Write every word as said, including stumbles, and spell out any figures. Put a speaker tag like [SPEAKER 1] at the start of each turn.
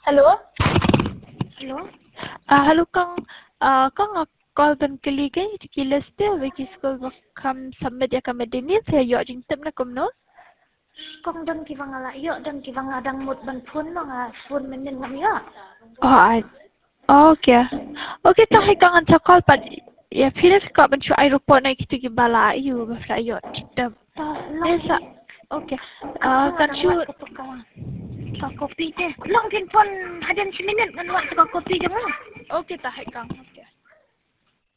[SPEAKER 1] Halo?
[SPEAKER 2] Hello?
[SPEAKER 1] Ah, halo Kang. Ah, Kang ah, call ban kali kan kilas dia bagi school bakam sampai dia kam dini saya yo jing tem na kom no.
[SPEAKER 2] Kong dan kibang ala iyo dan kibang adang mut ban phone mga phone menin ngam iyo.
[SPEAKER 1] Oh, ai. Okay. Okay, tahi Kang an call pa. Ya, फिर का बन şu aeroport na kitu ki bala ayu ba fra yo tem.
[SPEAKER 2] Ta
[SPEAKER 1] Esa.
[SPEAKER 2] lang.
[SPEAKER 1] Okay. Ah,
[SPEAKER 2] Ako
[SPEAKER 1] kan
[SPEAKER 2] adang
[SPEAKER 1] şu
[SPEAKER 2] wat ko ka. Ka kopi teh. Long tin phone hadan si minute ngan wat ka kopi jang.
[SPEAKER 1] Okay tahi Kang.